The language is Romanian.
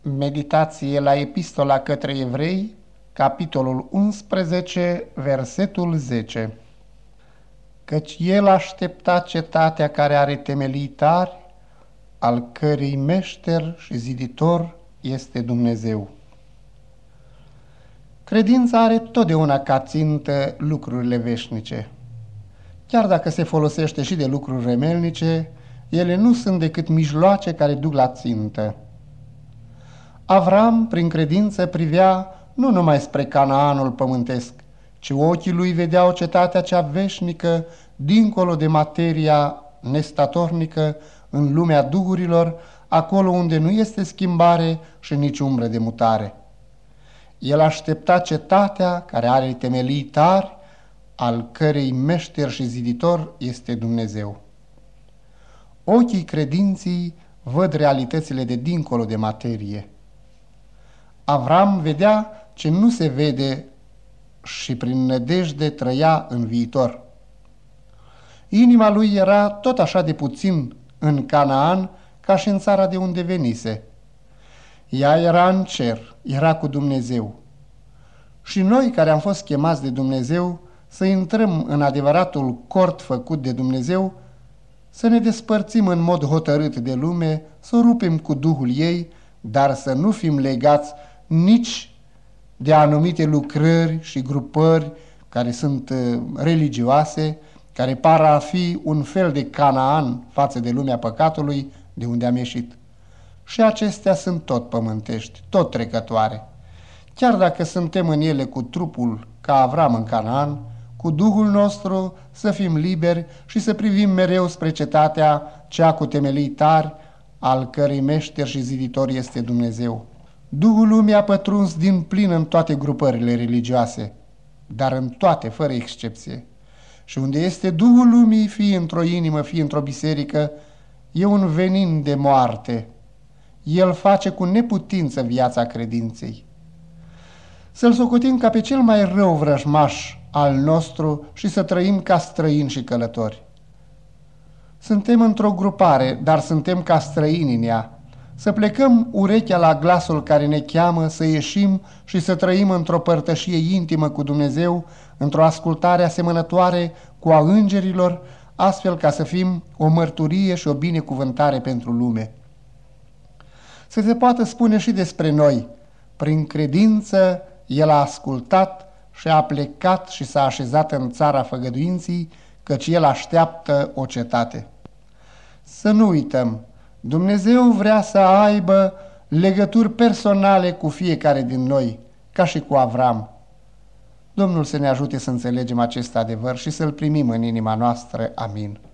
Meditație la Epistola către Evrei, capitolul 11, versetul 10. Căci el aștepta cetatea care are temelii tari, al cărei meșter și ziditor este Dumnezeu. Credința are totdeauna ca țintă lucrurile veșnice. Chiar dacă se folosește și de lucruri remelnice, ele nu sunt decât mijloace care duc la țintă. Avram, prin credință, privea nu numai spre Canaanul pământesc, ci ochii lui vedeau cetatea cea veșnică, dincolo de materia nestatornică, în lumea duhurilor, acolo unde nu este schimbare și nici umbră de mutare. El aștepta cetatea care are temelii tari, al cărei meșter și ziditor este Dumnezeu. Ochii credinții văd realitățile de dincolo de materie. Avram vedea ce nu se vede și prin nădejde trăia în viitor. Inima lui era tot așa de puțin în Canaan ca și în țara de unde venise. Ea era în cer, era cu Dumnezeu. Și noi care am fost chemați de Dumnezeu să intrăm în adevăratul cort făcut de Dumnezeu, să ne despărțim în mod hotărât de lume, să rupem cu Duhul ei, dar să nu fim legați nici de anumite lucrări și grupări care sunt religioase, care par a fi un fel de Canaan față de lumea păcatului de unde am ieșit. Și acestea sunt tot pământești, tot trecătoare. Chiar dacă suntem în ele cu trupul ca Avram în Canaan, cu Duhul nostru să fim liberi și să privim mereu spre cetatea cea cu temelii tari, al cărei meșter și ziditor este Dumnezeu. Duhul lumii a pătruns din plin în toate grupările religioase, dar în toate, fără excepție. Și unde este Duhul lumii, fie într-o inimă, fie într-o biserică, e un venin de moarte. El face cu neputință viața credinței. Să-L socotim ca pe cel mai rău vrăjmaș al nostru și să trăim ca străini și călători. Suntem într-o grupare, dar suntem ca străini în ea. Să plecăm urechea la glasul care ne cheamă, să ieșim și să trăim într-o părtășie intimă cu Dumnezeu, într-o ascultare asemănătoare cu a îngerilor, astfel ca să fim o mărturie și o binecuvântare pentru lume. Să se poată spune și despre noi, prin credință el a ascultat și a plecat și s-a așezat în țara făgăduinții, căci el așteaptă o cetate. Să nu uităm, Dumnezeu vrea să aibă legături personale cu fiecare din noi, ca și cu Avram. Domnul să ne ajute să înțelegem acest adevăr și să-l primim în inima noastră. Amin.